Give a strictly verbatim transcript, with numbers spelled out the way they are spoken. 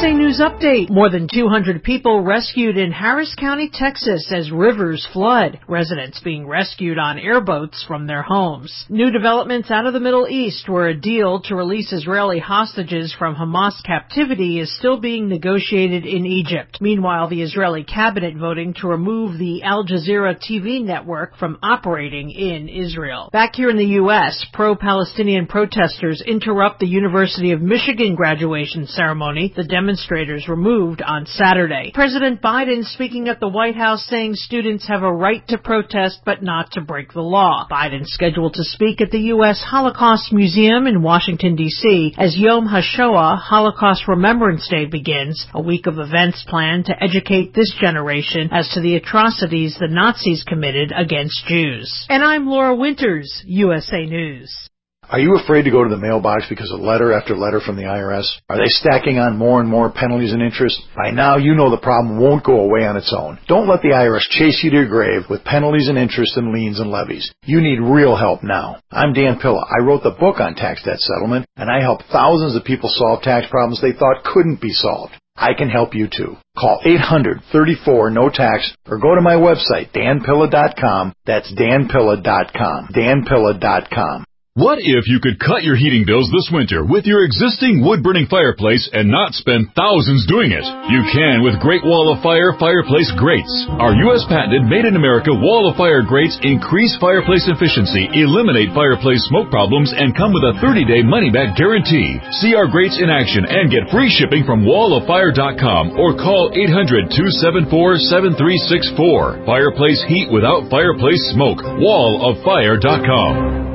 A News Update. More than two hundred people rescued in Harris County, Texas as rivers flood. Residents being rescued on airboats from their homes. New developments out of the Middle East, where a deal to release Israeli hostages from Hamas captivity is still being negotiated in Egypt. Meanwhile, the Israeli cabinet voting to remove the Al Jazeera T V network from operating in Israel. Back here in the U S, pro-Palestinian protesters interrupt the University of Michigan graduation ceremony. The demonstrators removed on Saturday. President Biden speaking at the White House saying students have a right to protest but not to break the law. Biden scheduled to speak at the U S Holocaust Museum in Washington, D C as Yom HaShoah, Holocaust Remembrance Day, begins, a week of events planned to educate this generation as to the atrocities the Nazis committed against Jews. And I'm Laura Winters, U S A News. Are you afraid to go to the mailbox because of letter after letter from the I R S? Are they stacking on more and more penalties and interest? By now, you know the problem won't go away on its own. Don't let the I R S chase you to your grave with penalties and interest and liens and levies. You need real help now. I'm Dan Pilla. I wrote the book on tax debt settlement, and I help thousands of people solve tax problems they thought couldn't be solved. I can help you too. Call eight hundred, thirty-four, no tax or go to my website, dan pilla dot com. That's dan pilla dot com. dan pilla dot com. What if you could cut your heating bills this winter with your existing wood-burning fireplace and not spend thousands doing it? You can with Great Wall of Fire fireplace grates. Our U S patented made-in-America Wall of Fire grates increase fireplace efficiency, eliminate fireplace smoke problems, and come with a thirty-day money-back guarantee. See our grates in action and get free shipping from wall of fire dot com or call eight hundred, two seven four, seven three six four. Fireplace heat without fireplace smoke. wall of fire dot com.